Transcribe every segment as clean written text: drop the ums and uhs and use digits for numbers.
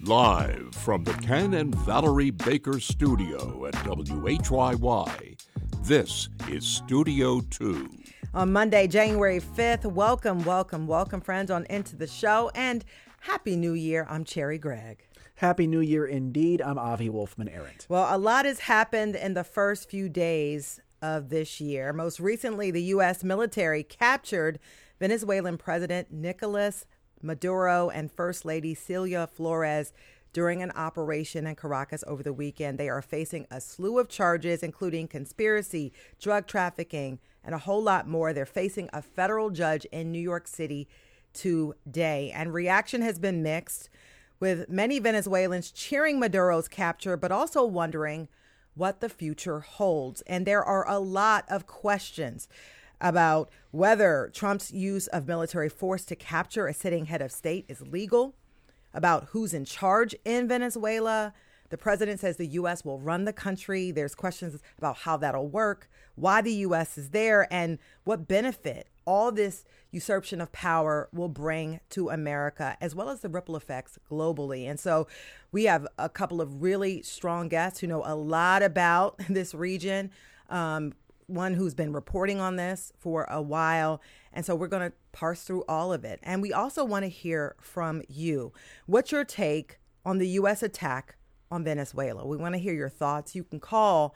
Live from the Ken and Valerie Baker studio at WHYY, this is Studio 2. On Monday, January 5th, welcome, friends, on into the show, and Happy New Year. I'm Cherry Gregg. Happy New Year indeed. I'm Avi Wolfman-Arent. Well, a lot has happened in the first few days of this year. Most recently, the U.S. military captured Venezuelan President Nicolas Maduro and First Lady Celia Flores during an operation in Caracas over the weekend. They are facing a slew of charges, including conspiracy, drug trafficking, and a whole lot more. They're facing a federal judge in New York City today. And reaction has been mixed, with many Venezuelans cheering Maduro's capture, but also wondering what the future holds. And there are a lot of questions about whether Trump's use of military force to capture a sitting head of state is legal, about who's in charge in Venezuela. The president says the U.S. will run the country. There's questions about how that'll work, why the U.S. is there, and what benefit all this usurpation of power will bring to America, as well as the ripple effects globally. And so we have a couple of really strong guests who know a lot about this region. One who's been reporting on this for a while. And so we're going to parse through all of it. And we also want to hear from you. What's your take on the U.S. attack on Venezuela? We want to hear your thoughts. You can call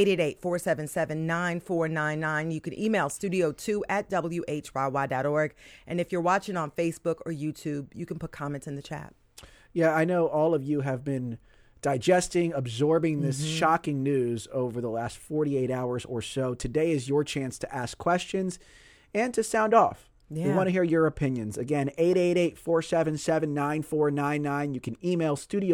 888-477-9499. You can email studio2@whyy.org. And if you're watching on Facebook or YouTube, you can put comments in the chat. Yeah, I know all of you have been digesting, absorbing this shocking news over the last 48 hours or so. Today is your chance to ask questions and to sound off. Yeah. We want to hear your opinions. Again, 888-477-9499. You can email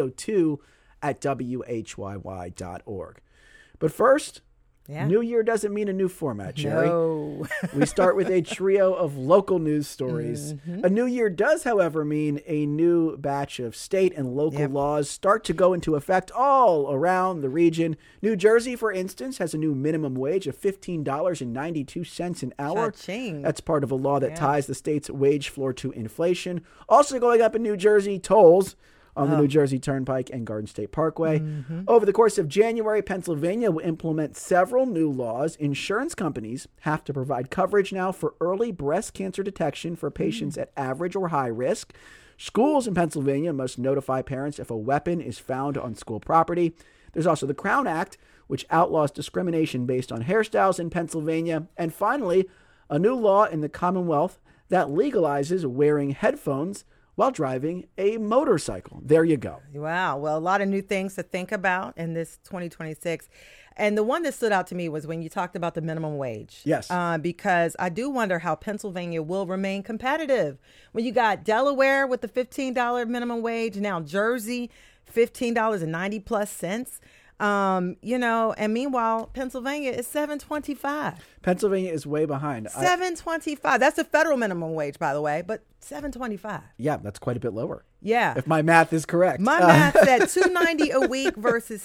studio2@whyy.org. But first, New Year doesn't mean a new format, Cherry. No. We start with a trio of local news stories. A new year does, however, mean a new batch of state and local laws start to go into effect all around the region. New Jersey, for instance, has a new minimum wage of $15.92 an hour. Cha-ching. That's part of a law that ties the state's wage floor to inflation. Also going up in New Jersey, tolls on the New Jersey Turnpike and Garden State Parkway. Over the course of January, Pennsylvania will implement several new laws. Insurance companies have to provide coverage now for early breast cancer detection for patients at average or high risk. Schools in Pennsylvania must notify parents if a weapon is found on school property. There's also the Crown Act, which outlaws discrimination based on hairstyles in Pennsylvania. And finally, a new law in the Commonwealth that legalizes wearing headphones while driving a motorcycle. There you go. Wow. Well, a lot of new things to think about in this 2026. And the one that stood out to me was when you talked about the minimum wage. Yes. Because I do wonder how Pennsylvania will remain competitive. When you got Delaware with the $15 minimum wage, now Jersey, $15.90 plus cents. And meanwhile, Pennsylvania is $7.25. Pennsylvania is way behind. $7.25. That's the federal minimum wage, by the way, but $7.25. Yeah, that's quite a bit lower. Yeah. If my math is correct. My math said $290 a week versus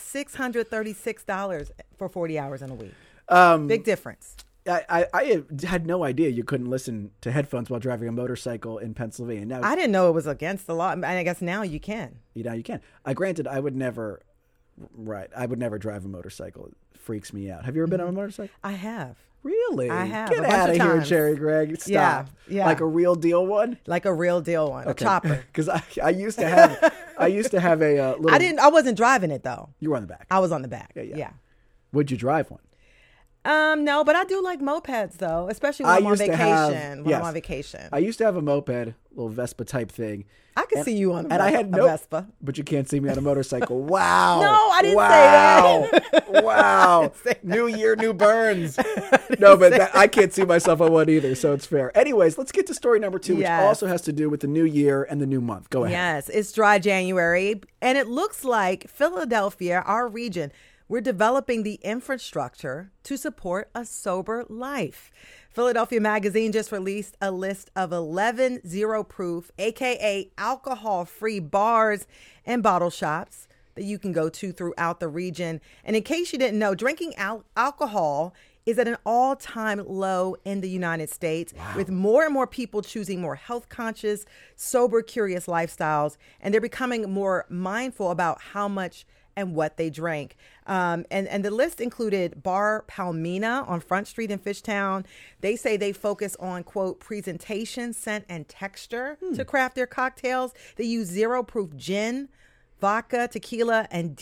$636 for 40 hours in a week. Big difference. I had no idea you couldn't listen to headphones while driving a motorcycle in Pennsylvania. Now, I didn't know it was against the law. And I guess now you can. Now you can. Granted, I would never drive a motorcycle. It freaks me out. Have you ever been on a motorcycle? I have. Really? I have. Get out of here, Cherry Gregg. Stop. Yeah. Like a real deal one? Like a real deal one. Okay. A chopper. Because I used to have a little. I wasn't driving it though. You were on the back. I was on the back. Yeah. Would you drive one? No, but I do like mopeds though, especially when I'm on vacation. I used to have a moped, little Vespa type thing. I could see you on a Vespa. But you can't see me on a motorcycle. Wow. No, I didn't say that. Wow. New year, new burns. No, but I can't see myself on one either, so it's fair. Anyways, let's get to story number 2, which also has to do with the new year and the new month. Go ahead. Yes, it's dry January, and it looks like Philadelphia, our region, we're developing the infrastructure to support a sober life. Philadelphia Magazine just released a list of 11 zero-proof, a.k.a. alcohol-free bars and bottle shops that you can go to throughout the region. And in case you didn't know, drinking alcohol is at an all-time low in the United States, with more and more people choosing more health-conscious, sober, curious lifestyles, and they're becoming more mindful about how much and what they drank. And the list included Bar Palmina on Front Street in Fishtown. They say they focus on, quote, presentation, scent, and texture to craft their cocktails. They use zero-proof gin, vodka, tequila, and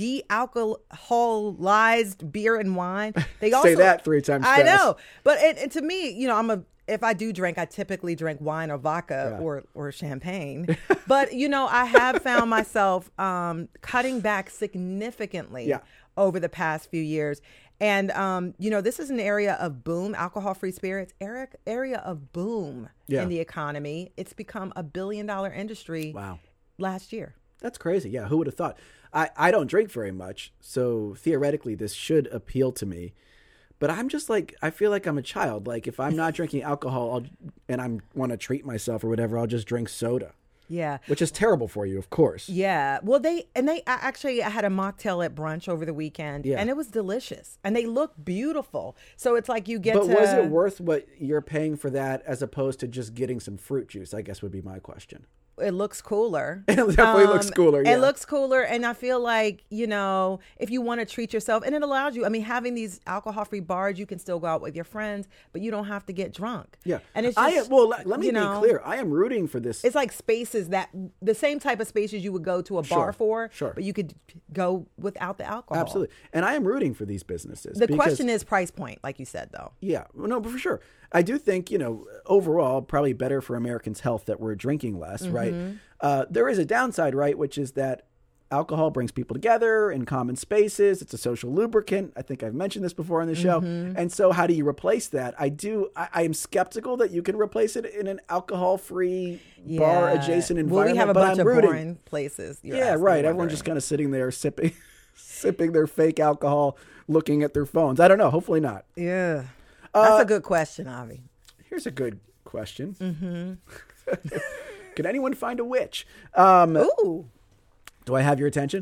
de-alcoholized beer and wine. They also say that 3 times fast. I know. But and to me, you know, if I do drink, I typically drink wine or vodka or champagne. But, you know, I have found myself cutting back significantly over the past few years. And, you know, this is an area of boom, alcohol-free spirits, area of boom in the economy. It's become $1 billion industry last year. That's crazy. Yeah, who would have thought? I don't drink very much, so theoretically this should appeal to me. But I'm just like, I feel like I'm a child. Like if I'm not drinking alcohol and I want to treat myself or whatever, I'll just drink soda. Yeah. Which is terrible for you, of course. Yeah. Well, I had a mocktail at brunch over the weekend and it was delicious and they look beautiful. So it's like you get But was it worth what you're paying for that as opposed to just getting some fruit juice, I guess would be my question. It looks cooler. It definitely looks cooler. Yeah. It looks cooler. And I feel like, you know, if you want to treat yourself, and it allows you, I mean, having these alcohol-free bars, you can still go out with your friends, but you don't have to get drunk. Yeah. And it's just, let me be clear. I am rooting for this. It's like spaces the same type of spaces you would go to a bar for, but you could go without the alcohol. Absolutely. And I am rooting for these businesses. The question is price point, like you said, though. Yeah. No, but for sure. I do think, you know, overall, probably better for Americans' health that we're drinking less, right? There is a downside, right, which is that alcohol brings people together in common spaces. It's a social lubricant. I think I've mentioned this before on the show. And so how do you replace that? I am skeptical that you can replace it in an alcohol-free bar-adjacent environment. Well, we have a bunch of boring places. Right. Everyone's just kind of sitting there sipping their fake alcohol, looking at their phones. I don't know. Hopefully not. Yeah. That's a good question, Avi. Here's a good question. Can anyone find a witch? Ooh. Do I have your attention?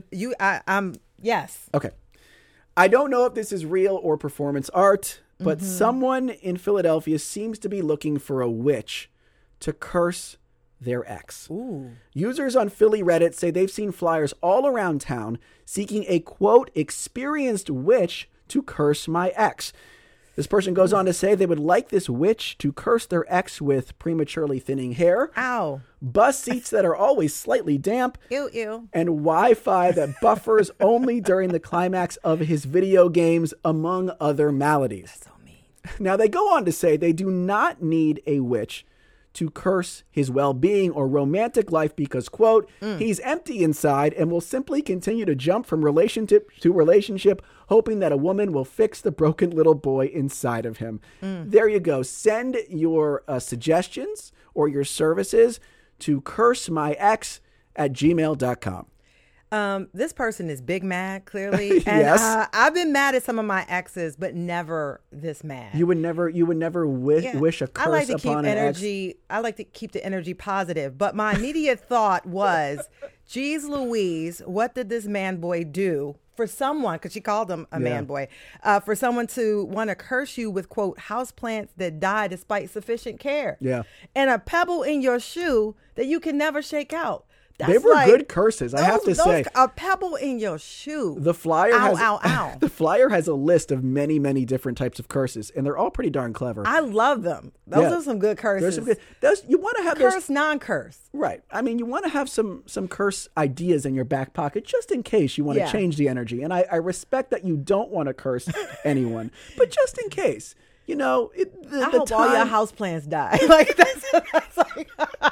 Yes. Okay. I don't know if this is real or performance art, but someone in Philadelphia seems to be looking for a witch to curse their ex. Ooh. Users on Philly Reddit say they've seen flyers all around town seeking a, quote, experienced witch to curse my ex. This person goes on to say they would like this witch to curse their ex with prematurely thinning hair, bus seats that are always slightly damp, ew, and Wi-Fi that buffers only during the climax of his video games, among other maladies. That's so mean. Now, they go on to say they do not need a witch to curse his well-being or romantic life because, quote, he's empty inside and will simply continue to jump from relationship to relationship, hoping that a woman will fix the broken little boy inside of him. There you go. Send your suggestions or your services to cursemyex@gmail.com. This person is big mad, clearly. And Yes. I've been mad at some of my exes, but never this mad. You would never wish a curse I like to keep upon an ex. I like to keep the energy positive. But my immediate thought was, geez Louise, what did this man boy do for someone, because she called him a man boy, for someone to want to curse you with, quote, houseplants that die despite sufficient care. Yeah. And a pebble in your shoe that you can never shake out. They were good curses, I have to say. A pebble in your shoe. The flyer ow. The flyer has a list of many, many different types of curses, and they're all pretty darn clever. I love them. Those are some good curses. There's some good. You want to have curse, non-curse. Right. I mean, you want to have some curse ideas in your back pocket just in case you want to change the energy. And I respect that you don't want to curse anyone, but just in case. You know, I hope all your houseplants die. Like that's like,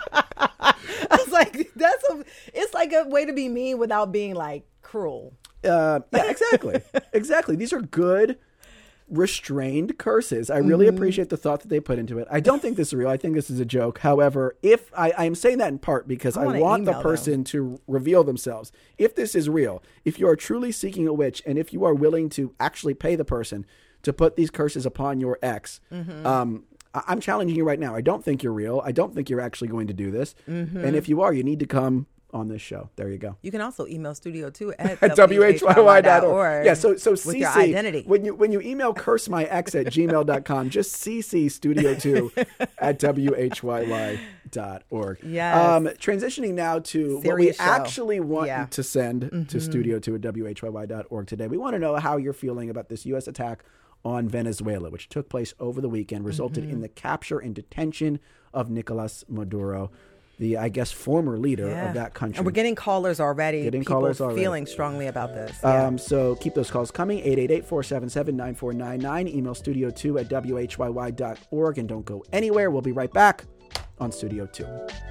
I was like, it's like a way to be mean without being like cruel. Yeah, exactly, exactly. These are good, restrained curses. I really appreciate the thought that they put into it. I don't think this is real. I think this is a joke. However, if I am saying that in part because I want the person to reveal themselves. If this is real, if you are truly seeking a witch, and if you are willing to actually pay the person to put these curses upon your ex, I'm challenging you right now. I don't think you're real. I don't think you're actually going to do this. And if you are, you need to come on this show. There you go. You can also email studio2 at whyy.org. Yeah, so with CC, your identity. When you email cursemyex@gmail.com, just CC studio2 at whyy.org. Yes. Transitioning now to Serious what we show. actually want to send to studio2 at whyy.org today. We want to know how you're feeling about this U.S. attack on Venezuela, which took place over the weekend, resulted in the capture and detention of Nicolas Maduro, the, I guess, former leader of that country. And we're getting callers already. People feeling strongly about this. So keep those calls coming, 888-477-9499. Email studio2 at whyy.org. And don't go anywhere. We'll be right back on Studio 2.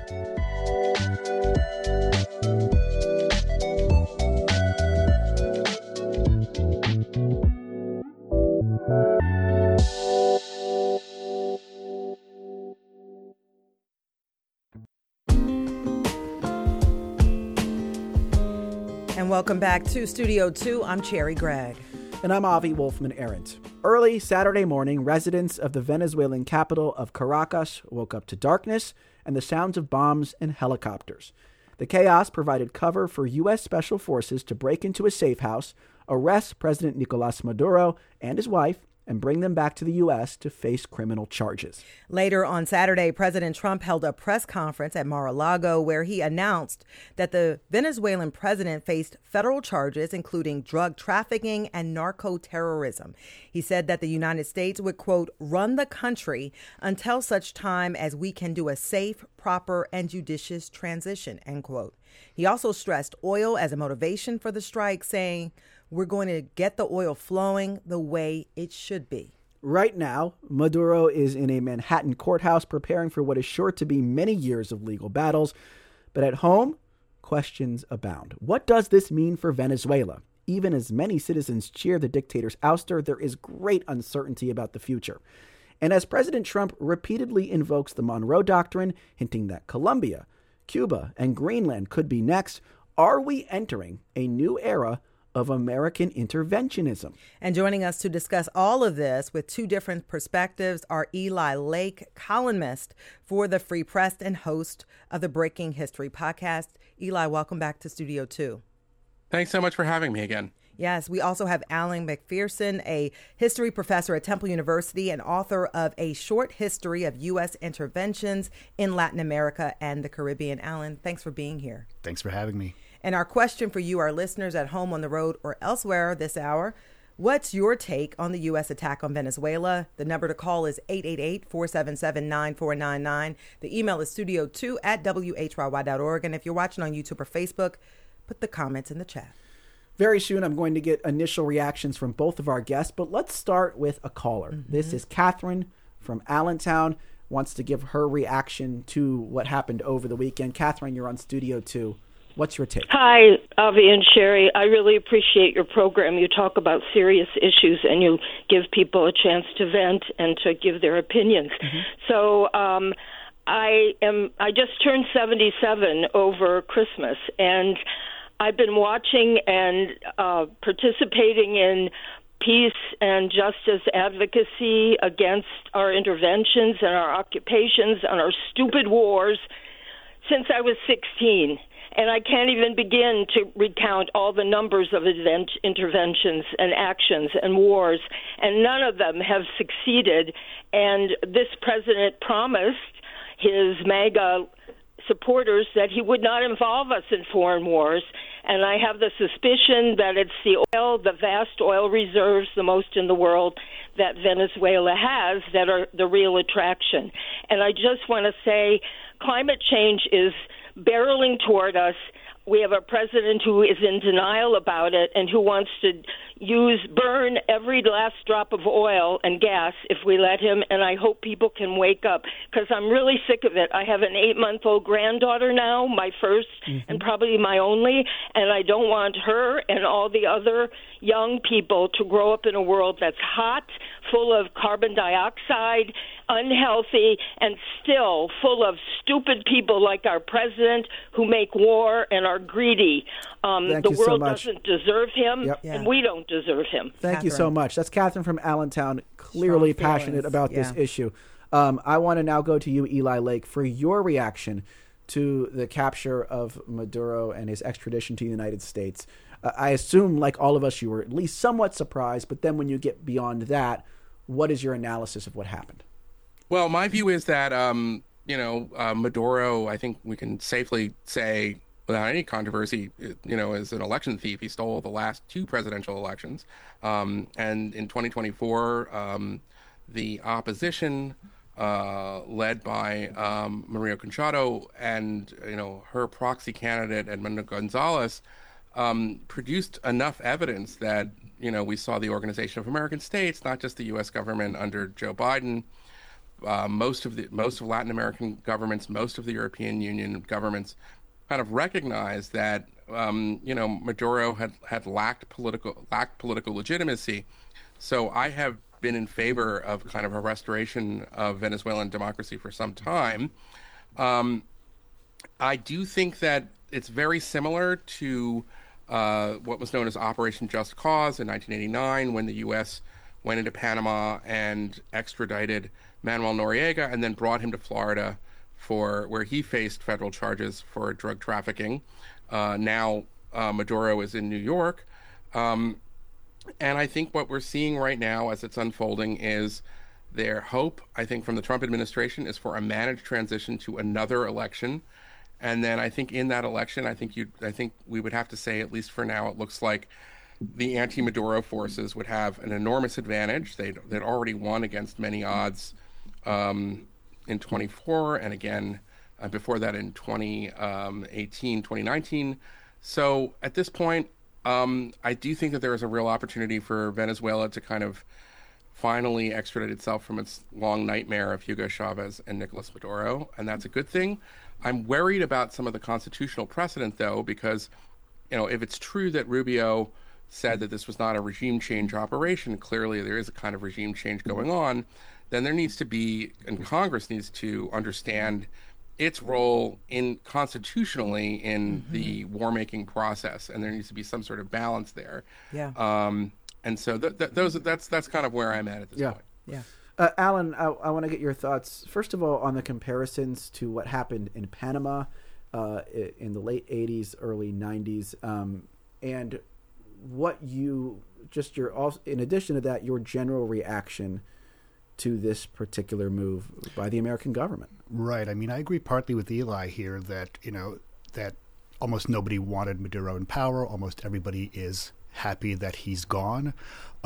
And welcome back to Studio 2. I'm Cherry Gregg. And I'm Avi Wolfman-Arent. Early Saturday morning, residents of the Venezuelan capital of Caracas woke up to darkness and the sounds of bombs and helicopters. The chaos provided cover for U.S. Special Forces to break into a safe house, arrest President Nicolas Maduro and his wife, and bring them back to the U.S. to face criminal charges. Later on Saturday, President Trump held a press conference at Mar-a-Lago where he announced that the Venezuelan president faced federal charges, including drug trafficking and narco-terrorism. He said that the United States would, quote, run the country until such time as we can do a safe, proper, and judicious transition, end quote. He also stressed oil as a motivation for the strike, saying, we're going to get the oil flowing the way it should be. Right now, Maduro is in a Manhattan courthouse preparing for what is sure to be many years of legal battles. But at home, questions abound. What does this mean for Venezuela? Even as many citizens cheer the dictator's ouster, there is great uncertainty about the future. And as President Trump repeatedly invokes the Monroe Doctrine, hinting that Colombia, Cuba, and Greenland could be next, are we entering a new era of American interventionism? And joining us to discuss all of this with two different perspectives are Eli Lake, columnist for the Free Press and host of the Breaking History podcast. Eli, welcome back to Studio 2. Thanks so much for having me again. Yes, we also have Alan McPherson, a history professor at Temple University and author of A Short History of U.S. Interventions in Latin America and the Caribbean. Alan, thanks for being here. Thanks for having me. And our question for you, our listeners at home, on the road, or elsewhere this hour, what's your take on the U.S. attack on Venezuela? The number to call is 888-477-9499. The email is studio2 at whyy.org. And if you're watching on YouTube or Facebook, put the comments in the chat. Very soon, I'm going to get initial reactions from both of our guests, but let's start with a caller. This is Catherine from Allentown, wants to give her reaction to what happened over the weekend. Catherine, you're on Studio 2. What's your take? Hi, Avi and Sherry. I really appreciate your program. You talk about serious issues and you give people a chance to vent and to give their opinions. So I just turned 77 over Christmas, and I've been watching and participating in peace and justice advocacy against our interventions and our occupations and our stupid wars since I was 16. And I can't even begin to recount all the numbers of interventions and actions and wars, and none of them have succeeded. And this president promised his MAGA supporters that he would not involve us in foreign wars. And I have the suspicion that it's the oil, the vast oil reserves, the most in the world, that Venezuela has, that are the real attraction. And I just want to say climate change is barreling toward us. We have a president who is in denial about it and who wants to burn every last drop of oil and gas if we let him, and I hope people can wake up, because I'm really sick of it. I have an 8-month-old granddaughter now, my first and probably my only, and I don't want her and all the other young people to grow up in a world that's hot, full of carbon dioxide, unhealthy, and still full of stupid people like our president who make war and are greedy. The world doesn't deserve him, and we don't deserve him. Thank you so much. That's Catherine from Allentown, clearly passionate about this issue. I want to now go to you, Eli Lake, for your reaction to the capture of Maduro and his extradition to the United States. I assume, like all of us, you were at least somewhat surprised. But then when you get beyond that, what is your analysis of what happened? Well, my view is that, Maduro, I think we can safely say without any controversy, is an election thief. He stole the last 2 presidential elections. And in 2024, the opposition, led by Maria Conchado and, her proxy candidate, Edmundo Gonzalez, produced enough evidence that, we saw the Organization of American States, not just the U.S. government under Joe Biden, most of Latin American governments, most of the European Union governments kind of recognized that, Maduro had lacked political legitimacy. So I have been in favor of kind of a restoration of Venezuelan democracy for some time. I do think that it's very similar to what was known as Operation Just Cause in 1989, when the U.S. went into Panama and extradited Manuel Noriega and then brought him to Florida where he faced federal charges for drug trafficking. Now Maduro is in New York. And I think what we're seeing right now as it's unfolding is their hope, I think, from the Trump administration is for a managed transition to another election. And then I think in that election, I think we would have to say, at least for now, it looks like the anti-Maduro forces would have an enormous advantage. They'd already won against many odds in 24 and again before that in 2018, 2019. So at this point, I do think that there is a real opportunity for Venezuela to kind of finally extradite itself from its long nightmare of Hugo Chavez and Nicolas Maduro, and that's a good thing. I'm worried about some of the constitutional precedent, though, because, if it's true that Rubio said that this was not a regime change operation, clearly there is a kind of regime change going on, then there needs to be, and Congress needs to understand its role constitutionally in the war-making process, and there needs to be some sort of balance there. Yeah. And so that's kind of where I'm at this point. Yeah. Alan, I want to get your thoughts, first of all, on the comparisons to what happened in Panama in the late 80s, early 90s, and what in addition to that, your general reaction to this particular move by the American government. Right. I mean, I agree partly with Eli here that, that almost nobody wanted Maduro in power. Almost everybody is happy that he's gone.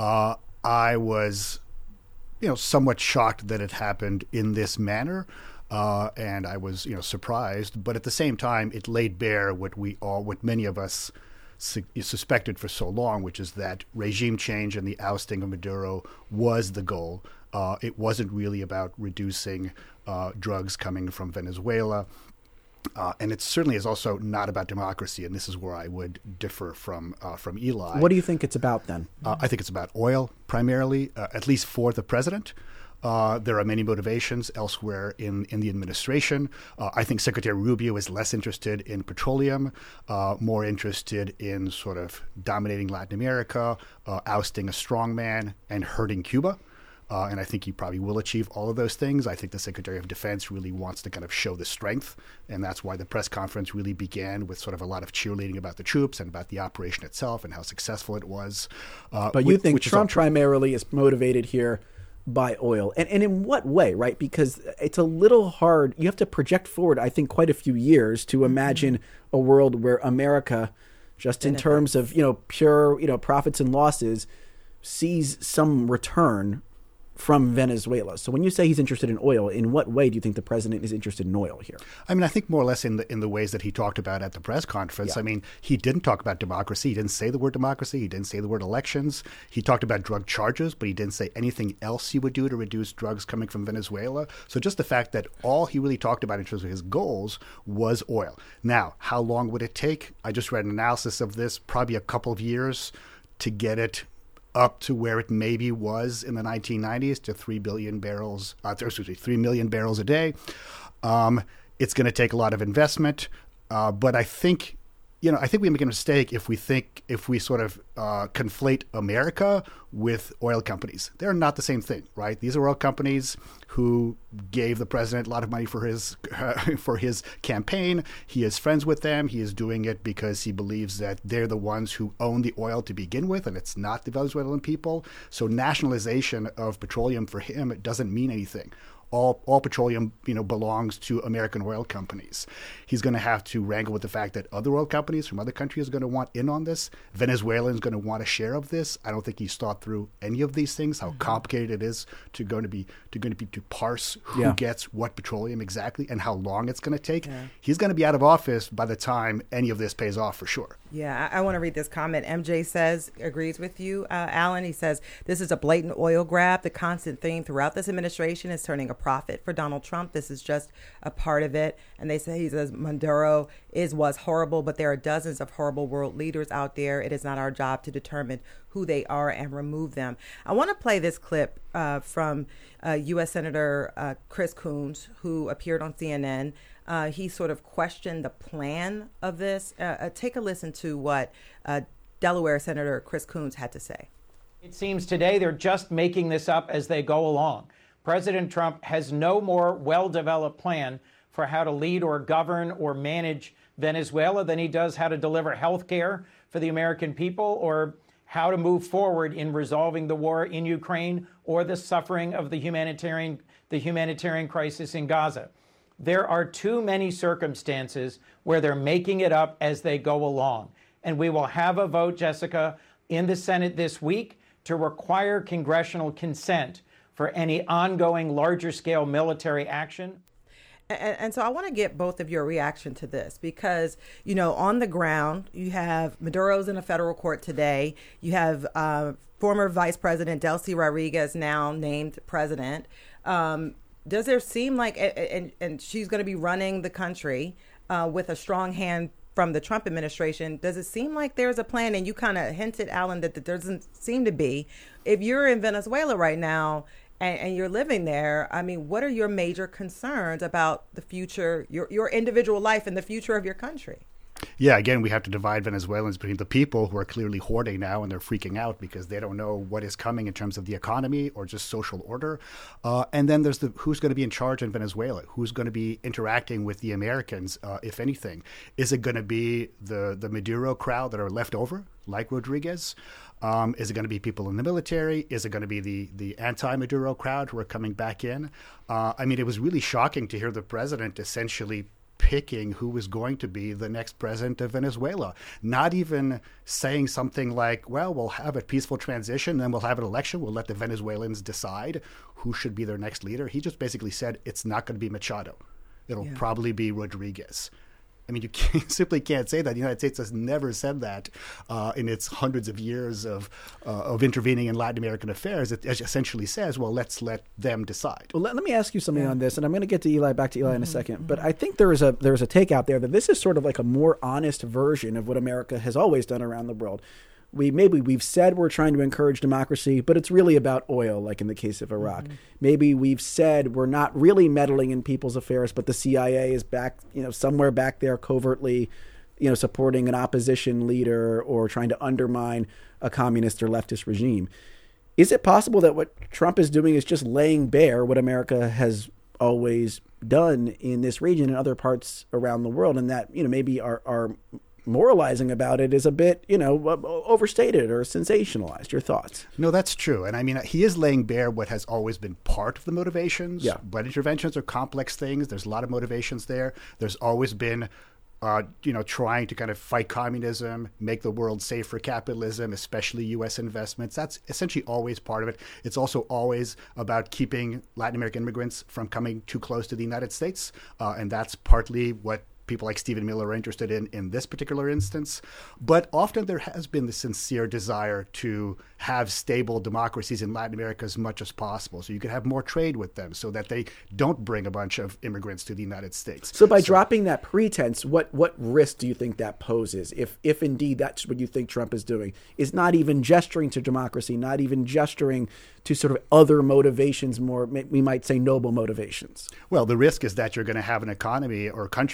I was somewhat shocked that it happened in this manner, and I was, surprised. But at the same time, it laid bare what many of us suspected for so long, which is that regime change and the ousting of Maduro was the goal. It wasn't really about reducing drugs coming from Venezuela. And it certainly is also not about democracy, and this is where I would differ from Eli. What do you think it's about then? I think it's about oil primarily, at least for the president. There are many motivations elsewhere in the administration. I think Secretary Rubio is less interested in petroleum, more interested in sort of dominating Latin America, ousting a strongman, and hurting Cuba. And I think he probably will achieve all of those things. I think the Secretary of Defense really wants to kind of show the strength, and that's why the press conference really began with sort of a lot of cheerleading about the troops and about the operation itself and how successful it was. But you think Trump primarily is motivated here by oil. And in what way, right? Because it's a little hard. You have to project forward, I think, quite a few years to imagine a world where America, just in terms of, pure, profits and losses, sees some return from Venezuela. So when you say he's interested in oil, in what way do you think the president is interested in oil here? I mean, I think more or less in the ways that he talked about at the press conference. Yeah. I mean, he didn't talk about democracy. He didn't say the word democracy. He didn't say the word elections. He talked about drug charges, but he didn't say anything else he would do to reduce drugs coming from Venezuela. So just the fact that all he really talked about in terms of his goals was oil. Now, how long would it take? I just read an analysis of this, probably a couple of years to get it up to where it maybe was in the 1990s to 3 million barrels a day. It's going to take a lot of investment, but I think I think we make a mistake if we sort of conflate America with oil companies. They're not the same thing, right? These are oil companies who gave the president a lot of money for his campaign. He is friends with them. He is doing it because he believes that they're the ones who own the oil to begin with, and it's not the Venezuelan people. So nationalization of petroleum for him, it doesn't mean anything. All petroleum, belongs to American oil companies. He's going to have to wrangle with the fact that other oil companies from other countries are going to want in on this. Venezuelans going to want a share of this. I don't think he's thought through any of these things, how complicated it is to parse who gets what petroleum exactly and how long it's going to take. Yeah. He's going to be out of office by the time any of this pays off for sure. Yeah, I want to read this comment. MJ agrees with you, Alan. He says, this is a blatant oil grab. The constant theme throughout this administration is turning a profit for Donald Trump. This is just a part of it. And he says Maduro was horrible, but there are dozens of horrible world leaders out there. It is not our job to determine who they are and remove them. I want to play this clip from U.S. Senator Chris Coons, who appeared on CNN. He sort of questioned the plan of this. Take a listen to what Delaware Senator Chris Coons had to say. It seems today they're just making this up as they go along. President Trump has no more well-developed plan for how to lead or govern or manage Venezuela than he does how to deliver health care for the American people or how to move forward in resolving the war in Ukraine or the suffering of the humanitarian crisis in Gaza. There are too many circumstances where they're making it up as they go along. And we will have a vote, Jessica, in the Senate this week to require congressional consent for any ongoing larger-scale military action. And so I want to get both of your reaction to this because, on the ground, you have Maduro's in a federal court today. You have former Vice President Delcy Rodriguez now named president. Does there seem like, and she's going to be running the country with a strong hand from the Trump administration, does it seem like there's a plan? And you kind of hinted, Alan, that there doesn't seem to be. If you're in Venezuela right now and you're living there, I mean, what are your major concerns about the future, your individual life and the future of your country? Yeah, again, we have to divide Venezuelans between the people who are clearly hoarding now and they're freaking out because they don't know what is coming in terms of the economy or just social order. And then there's who's going to be in charge in Venezuela, who's going to be interacting with the Americans, if anything. Is it going to be the Maduro crowd that are left over, like Rodriguez? Is it going to be people in the military? Is it going to be the anti-Maduro crowd who are coming back in? I mean, it was really shocking to hear the president essentially picking who was going to be the next president of Venezuela, not even saying something like, well, we'll have a peaceful transition, then we'll have an election, we'll let the Venezuelans decide who should be their next leader. He just basically said it's not going to be Machado. It'll probably be Rodriguez. I mean, you simply can't say that. The United States has never said that in its hundreds of years of intervening in Latin American affairs. It essentially says, well, let's let them decide. Well, let me ask you something on this, and I'm going to get to back to Eli in a second. But I think there is a take out there that this is sort of like a more honest version of what America has always done around the world. We've said we're trying to encourage democracy, but it's really about oil, like in the case of Iraq. Maybe we've said we're not really meddling in people's affairs, but the CIA is back, somewhere back there covertly, supporting an opposition leader or trying to undermine a communist or leftist regime. Is it possible that what Trump is doing is just laying bare what America has always done in this region and other parts around the world, and that, maybe our moralizing about it is a bit, overstated or sensationalized? Your thoughts? No, that's true. And I mean, he is laying bare what has always been part of the motivations. Yeah. But interventions are complex things. There's a lot of motivations there. There's always been, trying to kind of fight communism, make the world safe for capitalism, especially U.S. investments. That's essentially always part of it. It's also always about keeping Latin American immigrants from coming too close to the United States. And that's partly what people like Stephen Miller are interested in this particular instance. But often there has been the sincere desire to have stable democracies in Latin America as much as possible, so you can have more trade with them so that they don't bring a bunch of immigrants to the United States. So by dropping that pretense, what risk do you think that poses, if indeed that's what you think Trump is doing, is not even gesturing to democracy, not even gesturing to sort of other motivations, more, we might say, noble motivations? Well, the risk is that you're going to have an economy or a country that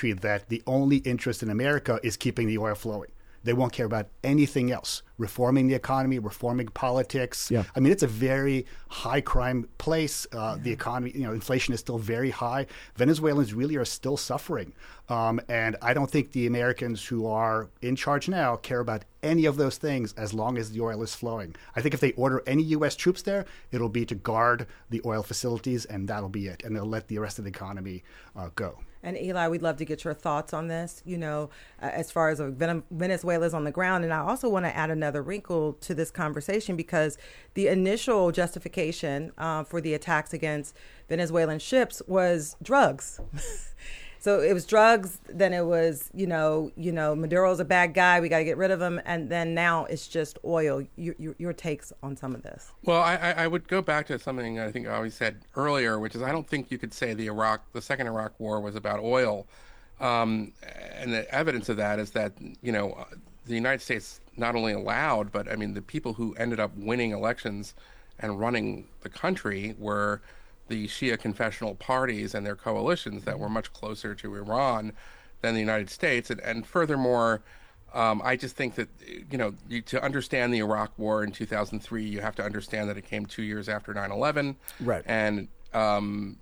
that the only interest in America is keeping the oil flowing. They won't care about anything else. Reforming the economy, reforming politics. Yeah. I mean, it's a very high crime place. The economy, inflation is still very high. Venezuelans really are still suffering. And I don't think the Americans who are in charge now care about any of those things as long as the oil is flowing. I think if they order any U.S. troops there, it'll be to guard the oil facilities, and that'll be it. And they'll let the rest of the economy go. And Eli, we'd love to get your thoughts on this, as far as Venezuela's on the ground. And I also want to add another wrinkle to this conversation, because the initial justification for the attacks against Venezuelan ships was drugs. So it was drugs, then it was, Maduro's a bad guy, we got to get rid of him. And then now it's just oil. Your takes on some of this? Well, I would go back to something I think I always said earlier, which is I don't think you could say the second Iraq war was about oil. And the evidence of that is that, the United States not only allowed, but the people who ended up winning elections and running the country were the Shia confessional parties and their coalitions that were much closer to Iran than the United States. And furthermore, I just think that, to understand the Iraq War in 2003, you have to understand that it came 2 years after 9/11. Right. And, I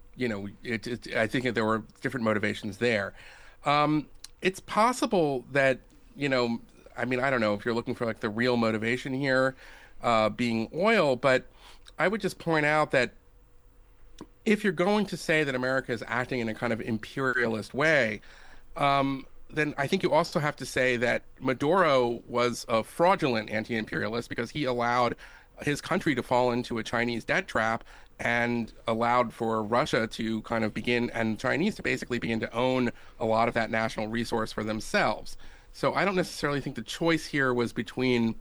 think that there were different motivations there. It's possible that, I don't know if you're looking for like the real motivation here being oil, but I would just point out that if you're going to say that America is acting in a kind of imperialist way, then I think you also have to say that Maduro was a fraudulent anti-imperialist because he allowed his country to fall into a Chinese debt trap and allowed for Russia to kind of begin, and Chinese to basically begin to own a lot of that national resource for themselves. So I don't necessarily think the choice here was between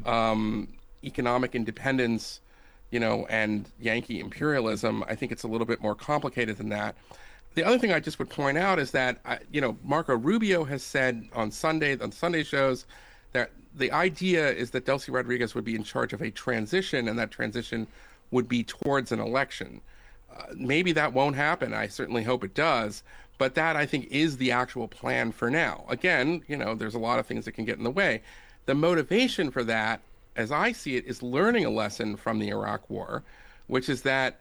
economic independence and Yankee imperialism. I think it's a little bit more complicated than that. The other thing I just would point out is that, Marco Rubio has said on Sunday shows that the idea is that Delcy Rodriguez would be in charge of a transition, and that transition would be towards an election. Maybe that won't happen. I certainly hope it does. But that, I think, is the actual plan for now. Again, there's a lot of things that can get in the way. The motivation for that, as I see it, is learning a lesson from the Iraq War, which is that,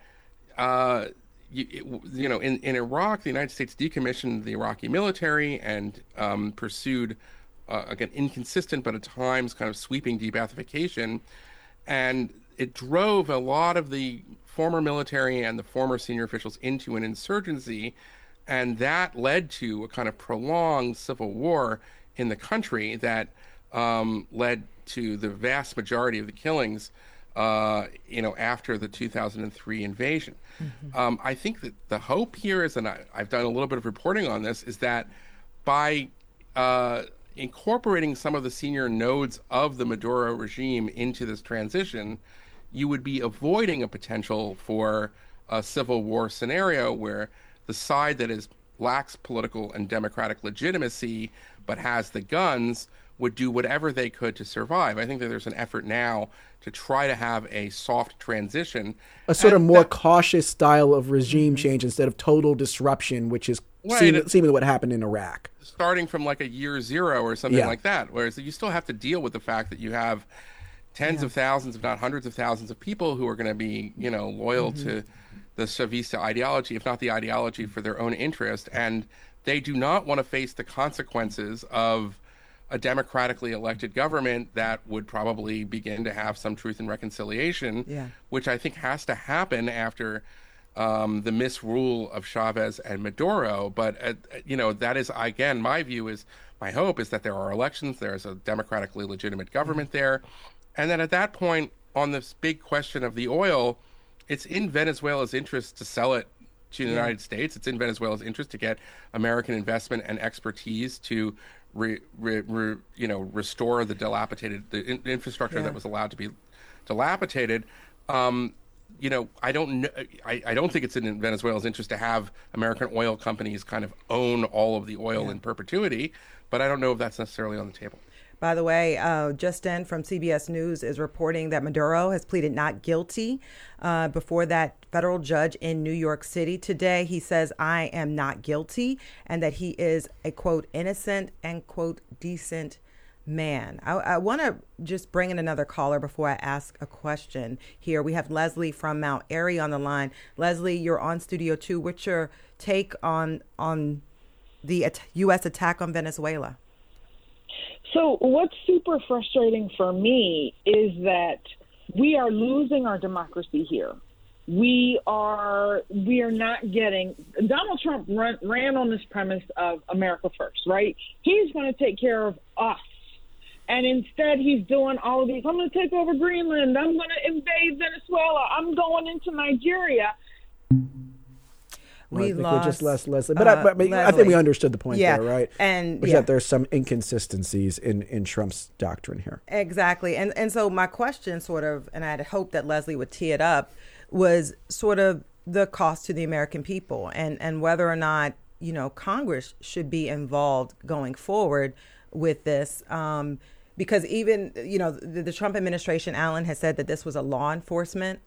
in Iraq, the United States decommissioned the Iraqi military and pursued, again, inconsistent but at times kind of sweeping de-Baathification. And it drove a lot of the former military and the former senior officials into an insurgency, and that led to a kind of prolonged civil war in the country that led to the vast majority of the killings, after the 2003 invasion. Mm-hmm. I think that the hope here is, and I've done a little bit of reporting on this, is that by incorporating some of the senior nodes of the Maduro regime into this transition, you would be avoiding a potential for a civil war scenario where the side that lacks political and democratic legitimacy but has the guns would do whatever they could to survive. I think that there's an effort now to try to have a soft transition. A sort of more cautious style of regime change instead of total disruption, which is seemingly what happened in Iraq. Starting from like a year zero or something like that, whereas you still have to deal with the fact that you have tens of thousands, if not hundreds of thousands of people who are going to be, loyal to the Chavista ideology, if not the ideology for their own interest. And they do not want to face the consequences of a democratically elected government that would probably begin to have some truth and reconciliation, which I think has to happen after the misrule of Chavez and Maduro. But, that is, again, my hope is that there are elections, there's a democratically legitimate government there, and then at that point, on this big question of the oil, it's in Venezuela's interest to sell it to the United States. It's in Venezuela's interest to get American investment and expertise to restore the dilapidated infrastructure that was allowed to be dilapidated. I don't think it's in Venezuela's interest to have American oil companies kind of own all of the oil in perpetuity, but I don't know if that's necessarily on the table. by the way. Justin from CBS News is reporting that Maduro has pleaded not guilty before that federal judge in New York City today. He says, I am not guilty, and that he is a, quote, innocent and, quote, decent man. I want to just bring in another caller before I ask a question here. We have Leslie from Mount Airy on the line. Leslie, you're on Studio 2. What's your take on the U.S. attack on Venezuela? So what's super frustrating for me is that we are losing our democracy here. We are not getting. Donald Trump ran on this premise of America first, right? He's going to take care of us. And instead, he's doing all of these. I'm going to take over Greenland. I'm going to invade Venezuela. I'm going into Nigeria. We just lost Leslie. But I think we understood the point there, right? And Which is that there's some inconsistencies in Trump's doctrine here. Exactly. And so my question sort of, and I had hoped that Leslie would tee it up, was sort of the cost to the American people and whether or not, you know, Congress should be involved going forward with this. Because even, you know, the Trump administration, Alan, has said that this was a law enforcement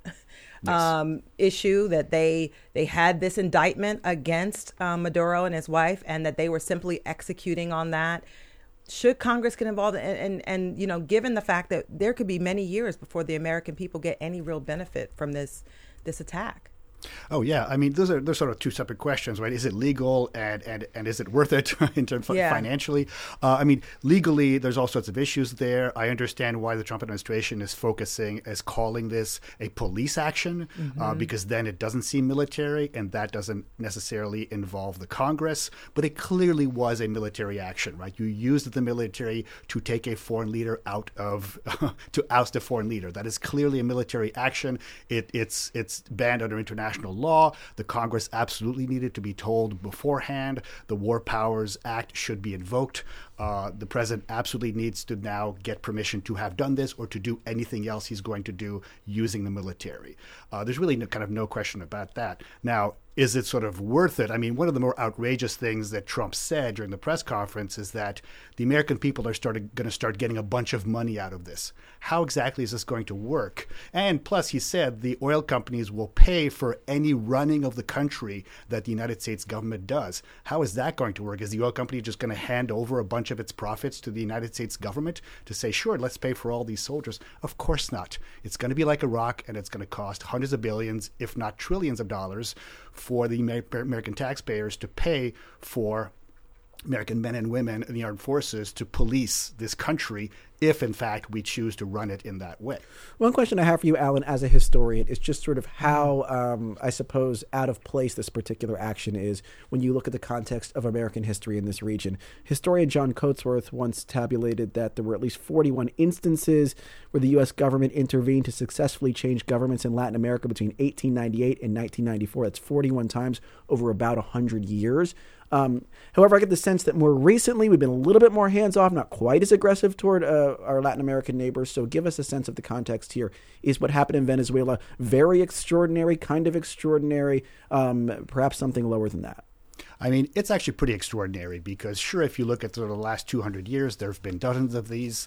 issue, that they had this indictment against Maduro and his wife, and that they were simply executing on that. Should Congress get involved? And you know, given the fact that there could be many years before the American people get any real benefit from this attack. Oh, yeah. I mean, those sort of two separate questions, right? Is it legal and is it worth it in terms of financially? I mean, legally, there's all sorts of issues there. I understand why the Trump administration is calling this a police action, because then it doesn't seem military, and that doesn't necessarily involve the Congress. But it clearly was a military action, right? You used the military to take a foreign leader out of, to oust a foreign leader. That is clearly a military action. It's banned under international law. The Congress absolutely needed to be told beforehand. The War Powers Act should be invoked. The president absolutely needs to now get permission to have done this or to do anything else he's going to do using the military. There's really no question about that. Now, is it sort of worth it? I mean, one of the more outrageous things that Trump said during the press conference is that the American people are going to start getting a bunch of money out of this. How exactly is this going to work? And plus, he said the oil companies will pay for any running of the country that the United States government does. How is that going to work? Is the oil company just going to hand over a bunch of its profits to the United States government to say, sure, let's pay for all these soldiers? Of course not. It's going to be like Iraq, and it's going to cost hundreds of billions, if not trillions of dollars for the American taxpayers to pay for American men and women in the armed forces to police this country if, in fact, we choose to run it in that way. One question I have for you, Alan, as a historian, is just sort of how, I suppose, out of place this particular action is when you look at the context of American history in this region. Historian John Coatsworth once tabulated that there were at least 41 instances where the U.S. government intervened to successfully change governments in Latin America between 1898 and 1994. That's 41 times over about 100 years. However, I get the sense that more recently we've been a little bit more hands-off, not quite as aggressive toward our Latin American neighbors. So give us a sense of the context here. Is what happened in Venezuela very extraordinary, kind of extraordinary, perhaps something lower than that? I mean, it's actually pretty extraordinary because, sure, if you look at sort of the last 200 years, there have been dozens of these,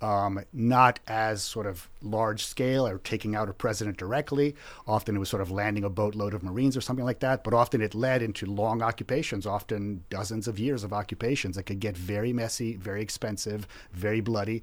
not as sort of large scale or taking out a president directly. Often it was sort of landing a boatload of Marines or something like that, but often it led into long occupations, often dozens of years of occupations that could get very messy, very expensive, very bloody.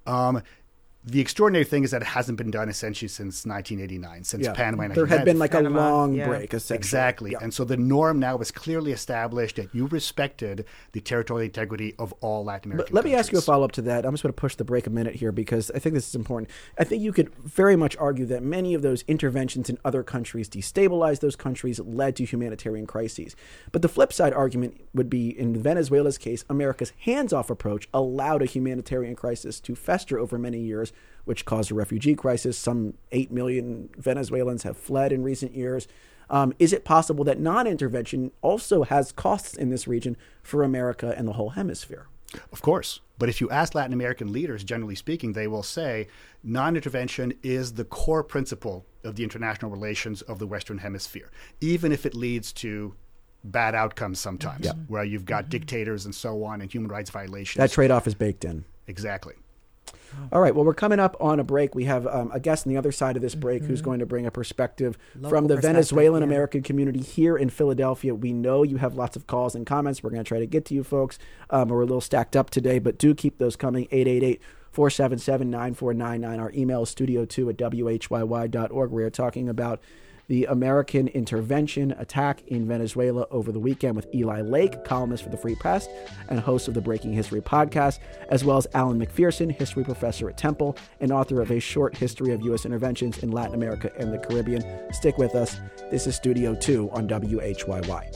The extraordinary thing is that it hasn't been done essentially since 1989, since Panama. And there had been like Panama, a long break, essentially. Exactly. Yeah. And so the norm now is clearly established that you respected the territorial integrity of all Latin American countries. Let me ask you a follow-up to that. I'm just going to push the break a minute here because I think this is important. I think you could very much argue that many of those interventions in other countries destabilized those countries, led to humanitarian crises. But the flip side argument would be, in Venezuela's case, America's hands-off approach allowed a humanitarian crisis to fester over many years, which caused a refugee crisis. Some 8 million Venezuelans have fled in recent years. Is it possible that non-intervention also has costs in this region for America and the whole hemisphere? Of course. But if you ask Latin American leaders, generally speaking, they will say non-intervention is the core principle of the international relations of the Western Hemisphere, even if it leads to bad outcomes sometimes, where you've got dictators and so on and human rights violations. That trade-off is baked in. Exactly. All right. Well, we're coming up on a break. We have a guest on the other side of this break who's going to bring a perspective from the Venezuelan American community here in Philadelphia. We know you have lots of calls and comments. We're going to try to get to you folks. We're a little stacked up today, but do keep those coming. 888-477-9499. Our email is studio2@whyy.org. We are talking about the American intervention attack in Venezuela over the weekend with Eli Lake, columnist for the Free Press and host of the Breaking History podcast, as well as Alan McPherson, history professor at Temple and author of A Short History of U.S. Interventions in Latin America and the Caribbean. Stick with us. This is Studio 2 on WHYY.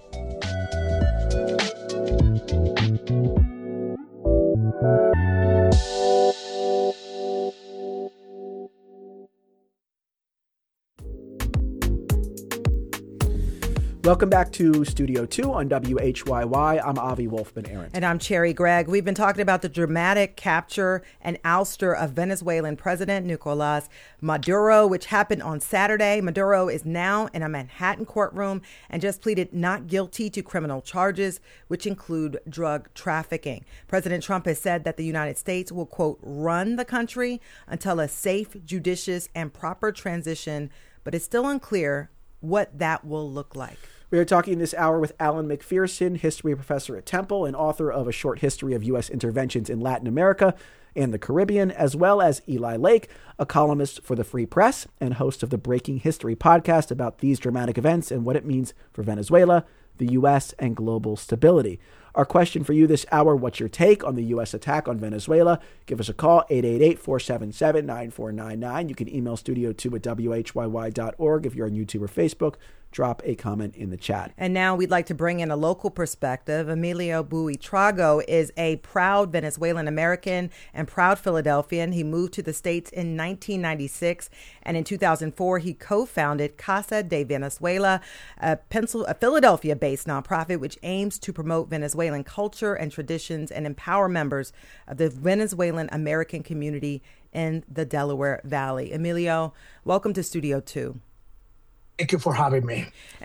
Welcome back to Studio 2 on WHYY. I'm Avi Wolfman-Arent. And I'm Cherry Gregg. We've been talking about the dramatic capture and ouster of Venezuelan President Nicolas Maduro, which happened on Saturday. Maduro is now in a Manhattan courtroom and just pleaded not guilty to criminal charges, which include drug trafficking. President Trump has said that the United States will, quote, run the country until a safe, judicious, and proper transition, but it's still unclear what that will look like. We are talking this hour with Alan McPherson, history professor at Temple and author of A Short History of U.S. Interventions in Latin America and the Caribbean, as well as Eli Lake, a columnist for the Free Press and host of the Breaking History podcast about these dramatic events and what it means for Venezuela, the U.S., and global stability. Our question for you this hour, what's your take on the U.S. attack on Venezuela? Give us a call, 888-477-9499. You can email studio2@whyy.org. If you're on YouTube or Facebook, drop a comment in the chat. And now we'd like to bring in a local perspective. Emilio Buitrago is a proud Venezuelan American and proud Philadelphian. He moved to the States in 1996, and in 2004, he co-founded Casa de Venezuela, a Philadelphia-based nonprofit which aims to promote Venezuelan culture and traditions and empower members of the Venezuelan American community in the Delaware Valley. Emilio, welcome to Studio 2. Thank you for having me.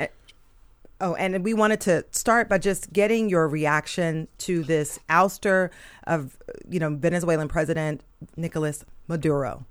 And we wanted to start by just getting your reaction to this ouster of, Venezuelan President Nicolas Maduro.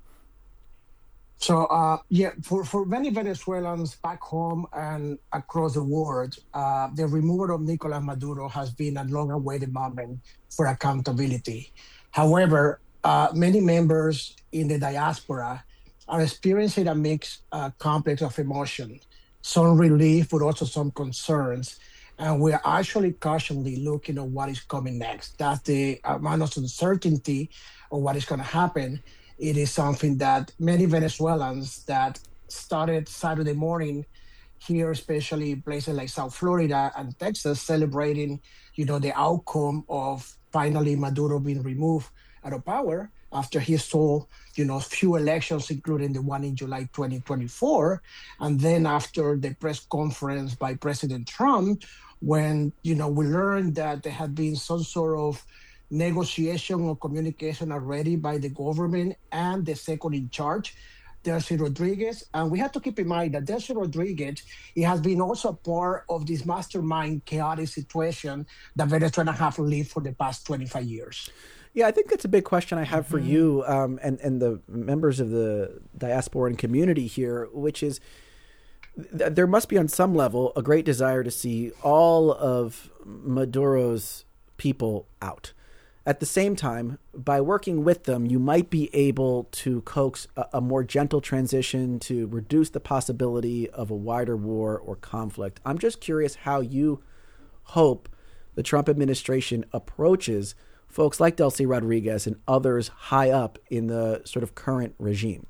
So, for many Venezuelans back home and across the world, the removal of Nicolas Maduro has been a long-awaited moment for accountability. However, many members in the diaspora are experiencing a mixed complex of emotion, some relief, but also some concerns. And we're actually cautiously looking at what is coming next. That's the amount of uncertainty of what is going to happen. It is something that many Venezuelans that started Saturday morning here, especially places like South Florida and Texas, celebrating, the outcome of finally Maduro being removed out of power after he stole, few elections, including the one in July 2024. And then after the press conference by President Trump, when, we learned that there had been some sort of negotiation or communication already by the government and the second in charge, Delcy Rodriguez. And we have to keep in mind that Delcy Rodriguez, he has been also part of this mastermind chaotic situation that Venezuela have lived for the past 25 years. Yeah, I think that's a big question I have for you and the members of the diasporan community here, which is there must be on some level a great desire to see all of Maduro's people out. At the same time, by working with them, you might be able to coax a more gentle transition to reduce the possibility of a wider war or conflict. I'm just curious how you hope the Trump administration approaches folks like Delcy Rodriguez and others high up in the sort of current regime.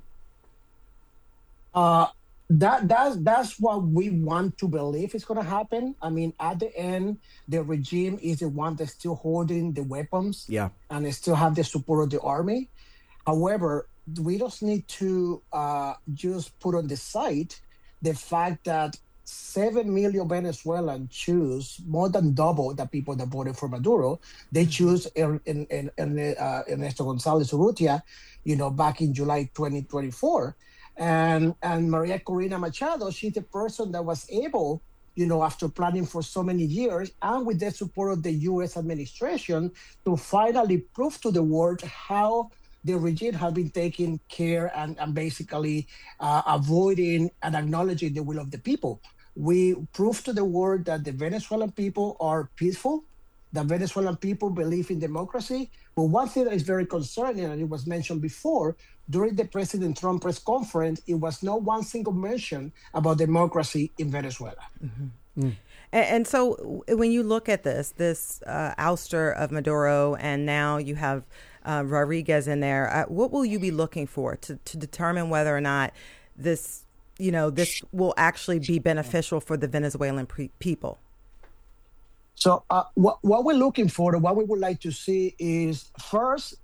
That's what we want to believe is going to happen. I mean, at the end, the regime is the one that's still holding the weapons, and they still have the support of the army. However, we just need to just put on the side the fact that 7 million Venezuelans choose, more than double the people that voted for Maduro. They choose Ernesto González Urrutia, back in July 2024. And Maria Corina Machado, she's the person that was able after planning for so many years and with the support of the U.S. administration to finally prove to the world how the regime has been taking care and basically avoiding and acknowledging the will of the people. We proved to the world that the Venezuelan people are peaceful, the Venezuelan people believe in democracy. But one thing that is very concerning, and it was mentioned before, during the President Trump press conference, it was not one single mention about democracy in Venezuela. Mm-hmm. And so when you look at this ouster of Maduro, and now you have Rodriguez in there, what will you be looking for to determine whether or not this will actually be beneficial for the Venezuelan people? So what we're looking for, what we would like to see is first,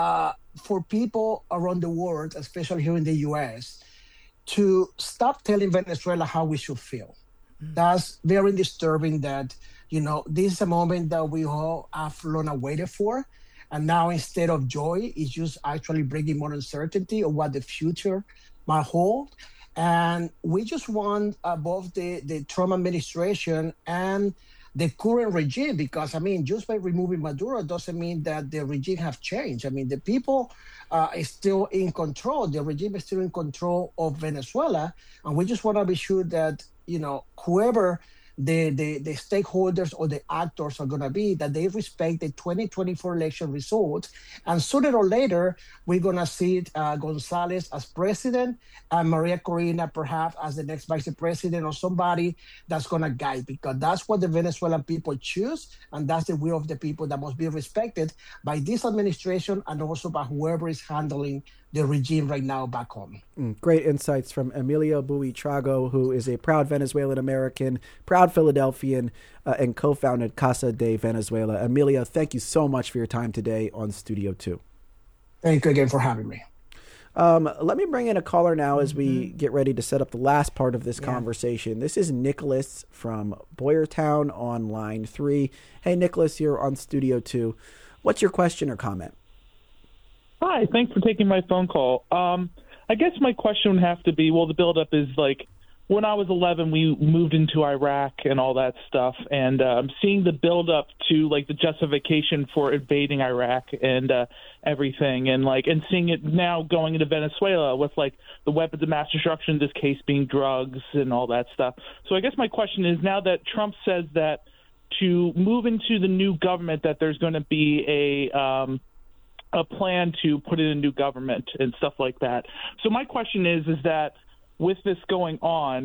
for people around the world, especially here in the U.S., to stop telling Venezuela how we should feel. Mm-hmm. That's very disturbing that, this is a moment that we all have long awaited for. And now instead of joy, it's just actually bringing more uncertainty of what the future might hold. And we just want both the Trump administration and the current regime, because, just by removing Maduro doesn't mean that the regime have changed. The people is still in control. The regime is still in control of Venezuela. And we just want to be sure that, whoever the stakeholders or the actors are going to be, that they respect the 2024 election results. And sooner or later, we're going to see Gonzalez as president and Maria Corina perhaps as the next vice president, or somebody that's going to guide, because that's what the Venezuelan people choose. And that's the will of the people that must be respected by this administration and also by whoever is handling the regime right now back home. Great insights from Emilio Buitrago, who is a proud Venezuelan American, proud Philadelphian, and co-founded Casa de Venezuela. Emilio, thank you so much for your time today on Studio 2. Thank you again for having me. Let me bring in a caller now as we get ready to set up the last part of this conversation. This is Nicholas from Boyertown on line 3. Hey, Nicholas, you're on Studio 2. What's your question or comment? Hi, thanks for taking my phone call. I guess my question would have to be, the buildup is like, when I was 11, we moved into Iraq and all that stuff, and seeing the buildup to like the justification for invading Iraq and everything, and seeing it now going into Venezuela with like the weapons of mass destruction, this case being drugs and all that stuff. So I guess my question is, now that Trump says that to move into the new government, that there's going to be a plan to put in a new government and stuff like that. So my question is that with this going on,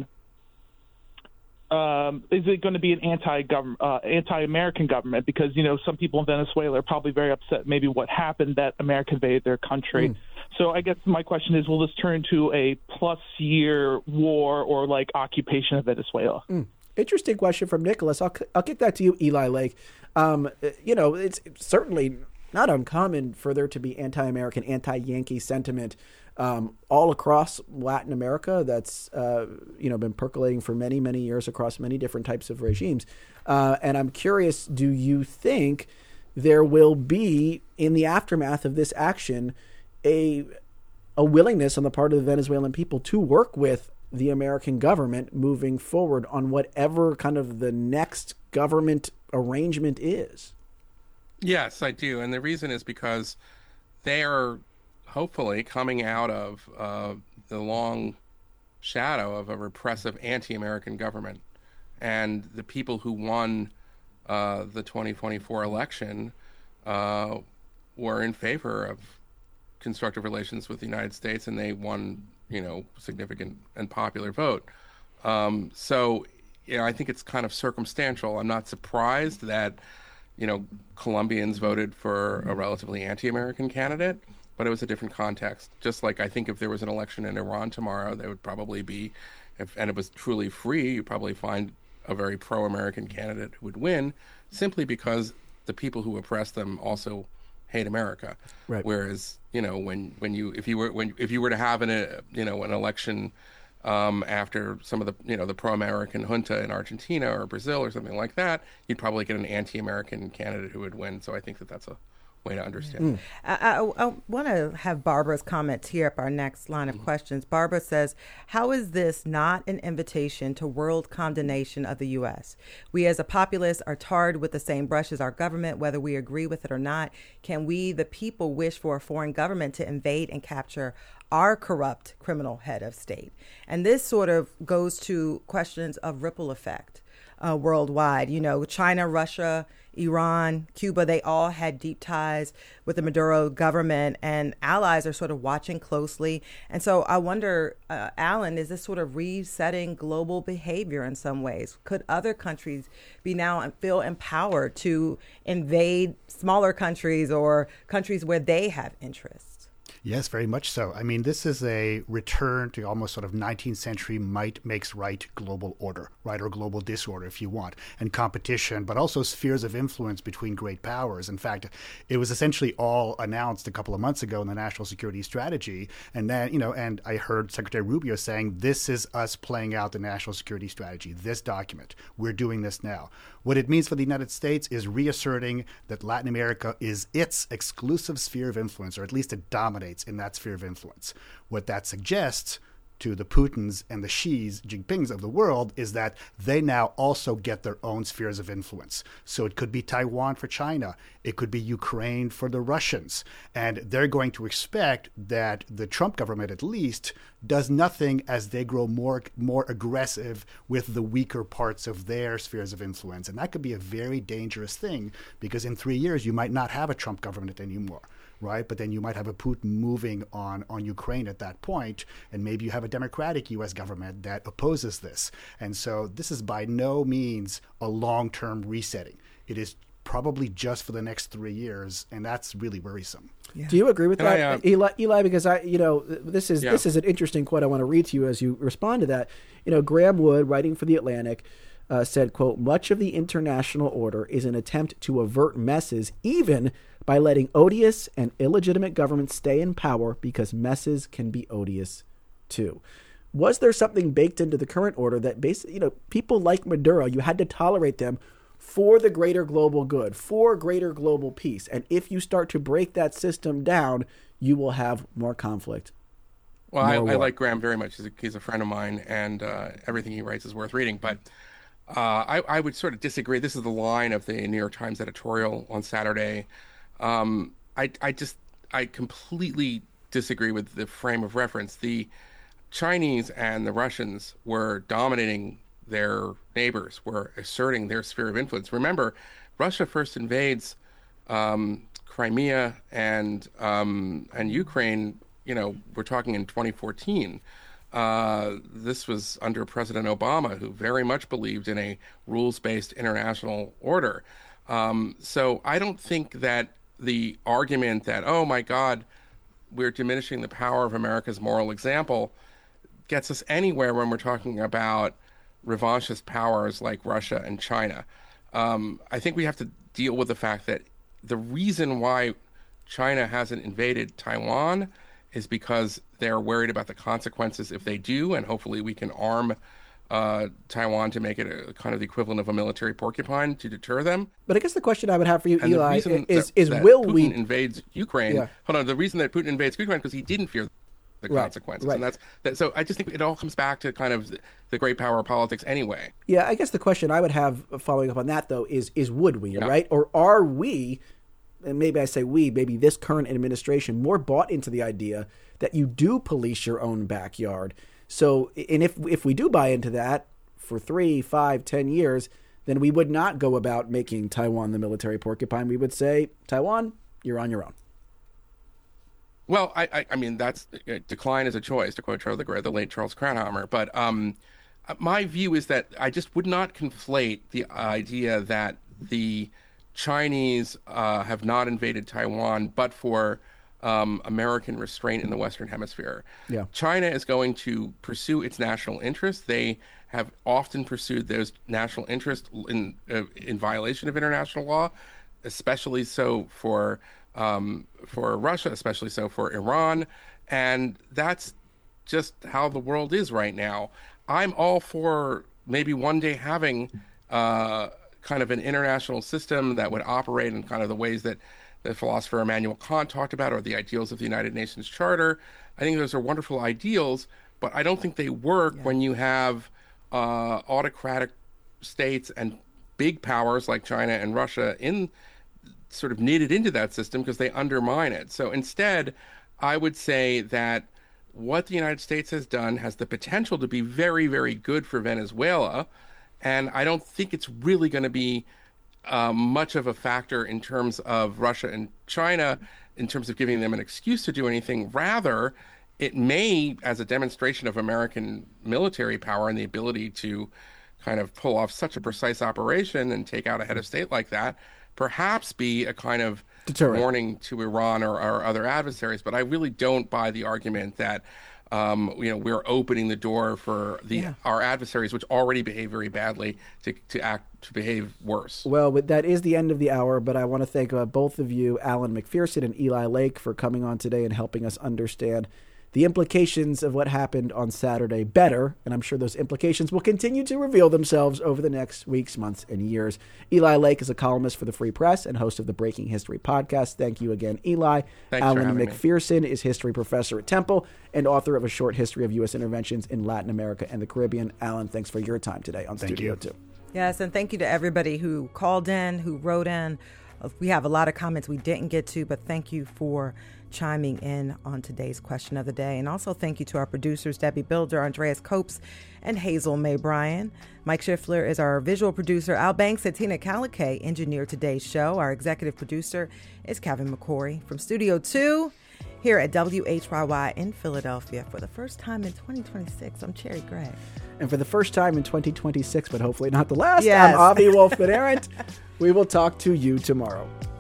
is it going to be an anti-American government? Because, some people in Venezuela are probably very upset maybe what happened, that America invaded their country. So I guess my question is, will this turn into a plus-year war or like occupation of Venezuela? Interesting question from Nicholas. I'll kick that to you, Eli Lake. It's certainly not uncommon for there to be anti-American, anti-Yankee sentiment all across Latin America that's been percolating for many, many years across many different types of regimes. And I'm curious, do you think there will be, in the aftermath of this action, a willingness on the part of the Venezuelan people to work with the American government moving forward on whatever kind of the next government arrangement is? Yes, I do. And the reason is because they are hopefully coming out of the long shadow of a repressive anti-American government. And the people who won the 2024 election were in favor of constructive relations with the United States, and they won, significant and popular vote. So I think it's kind of circumstantial. I'm not surprised that Colombians voted for a relatively anti-American candidate, but it was a different context. Just like I think if there was an election in Iran tomorrow, there would probably be, and it was truly free, you'd probably find a very pro-American candidate who would win, simply because the people who oppress them also hate America. Right. Whereas, if you were to have an election after some of the pro-American junta in Argentina or Brazil or something like that, you'd probably get an anti-American candidate who would win. So I think that's way to understand it. I want to have Barbara's comment tee up our next line of questions. Barbara says, how is this not an invitation to world condemnation of the U.S.? We as a populace are tarred with the same brush as our government, whether we agree with it or not. Can we, the people, wish for a foreign government to invade and capture our corrupt criminal head of state? And this sort of goes to questions of ripple effect worldwide. You know, China, Russia, Iran, Cuba, they all had deep ties with the Maduro government, and allies are sort of watching closely. And so I wonder, Alan, is this sort of resetting global behavior in some ways? Could other countries be now feel empowered to invade smaller countries or countries where they have interests? Yes, very much so. I mean, this is a return to almost sort of 19th century might makes right global order, right, or global disorder, if you want, and competition, but also spheres of influence between great powers. In fact, it was essentially all announced a couple of months ago in the National Security Strategy. And then, you know, and I heard Secretary Rubio saying, this is us playing out the National Security Strategy, this document. We're doing this now. What it means for the United States is reasserting that Latin America is its exclusive sphere of influence, or at least it dominates in that sphere of influence. What that suggests to the Putins and the Xis, Jinpings of the world, is that they now also get their own spheres of influence. So it could be Taiwan for China. It could be Ukraine for the Russians. And they're going to expect that the Trump government, at least, does nothing as they grow more aggressive with the weaker parts of their spheres of influence. And that could be a very dangerous thing, because in 3 years, you might not have a Trump government anymore. Right, but then you might have a Putin moving on Ukraine at that point, and maybe you have a democratic U.S. government that opposes this. And so this is by no means a long-term resetting. It is probably just for the next 3 years, and that's really worrisome. Yeah. Do you agree with that, Eli? Because this is an interesting quote I want to read to you as you respond to that. You know, Graham Wood, writing for The Atlantic, said, quote, much of the international order is an attempt to avert messes, even by letting odious and illegitimate governments stay in power, because messes can be odious too. Was there something baked into the current order that basically, you know, people like Maduro, you had to tolerate them for the greater global good, for greater global peace? And if you start to break that system down, you will have more conflict. Well, I like Graham very much. He's a friend of mine, and everything he writes is worth reading. But I would sort of disagree. This is the line of the New York Times editorial on Saturday. I completely disagree with the frame of reference. The Chinese and the Russians were dominating their neighbors, were asserting their sphere of influence. Remember, Russia first invades Crimea and Ukraine. You know, we're talking in 2014. This was under President Obama, who very much believed in a rules-based international order. So I don't think that the argument that, oh my God, we're diminishing the power of America's moral example gets us anywhere when we're talking about revanchist powers like Russia and China. I think we have to deal with the fact that the reason why China hasn't invaded Taiwan is because they're worried about the consequences if they do, and hopefully we can arm Taiwan to make it a kind of the equivalent of a military porcupine to deter them. But I guess the question I would have for you, and Eli, is will Putin we invades Ukraine? Yeah. Hold on, the reason that Putin invades Ukraine because he didn't fear the consequences, and that's that. So I just think it all comes back to kind of the great power of politics anyway. Yeah, I guess the question I would have following up on that though is would we, right, or are we? And maybe I say we, maybe this current administration more bought into the idea that you do police your own backyard. So, and if we do buy into that for 3, 5, 10 years, then we would not go about making Taiwan the military porcupine. We would say, Taiwan, you're on your own. Well, I mean, that's decline is a choice, to quote the late Charles Krauthammer. But my view is that I just would not conflate the idea that the Chinese have not invaded Taiwan, but for American restraint in the Western Hemisphere. Yeah. China is going to pursue its national interests. They have often pursued those national interests in violation of international law, especially so for Russia, especially so for Iran, and that's just how the world is right now. I'm all for maybe one day having kind of an international system that would operate in kind of the ways that the philosopher Immanuel Kant talked about, or the ideals of the United Nations Charter. I think those are wonderful ideals, but I don't think they work when you have autocratic states and big powers like China and Russia sort of knitted into that system, because they undermine it. So instead, I would say that what the United States has done has the potential to be very, very good for Venezuela. And I don't think it's really going to be much of a factor in terms of Russia and China, in terms of giving them an excuse to do anything. Rather, it may, as a demonstration of American military power and the ability to kind of pull off such a precise operation and take out a head of state like that, perhaps be a kind of deterrent warning to Iran or other adversaries. But I really don't buy the argument that we're opening the door for our adversaries, which already behave very badly, to behave worse. Well, that is the end of the hour, but I want to thank both of you, Alan McPherson and Eli Lake, for coming on today and helping us understand the implications of what happened on Saturday better, and I'm sure those implications will continue to reveal themselves over the next weeks, months, and years. Eli Lake is a columnist for the Free Press and host of the Breaking History podcast. Thank you again, Eli. Thanks Alan McPherson is history professor at Temple and author of A Short History of U.S. Interventions in Latin America and the Caribbean. Alan, thanks for your time today on Studio 2. Yes, and thank you to everybody who called in, who wrote in. We have a lot of comments we didn't get to, but thank you for chiming in on today's question of the day. And also thank you to our producers, Debbie Builder, Andreas Copes, and Hazel May Bryan. Mike Schiffler is our visual producer. Al Banks and Tina Calicay engineered today's show. Our executive producer is Kevin McCory. From Studio 2 here at WHYY in Philadelphia, for the first time in 2026, I'm Cherry Gregg. And for the first time in 2026, but hopefully not the last, I'm Avi Wolfman-Arent. We will talk to you tomorrow.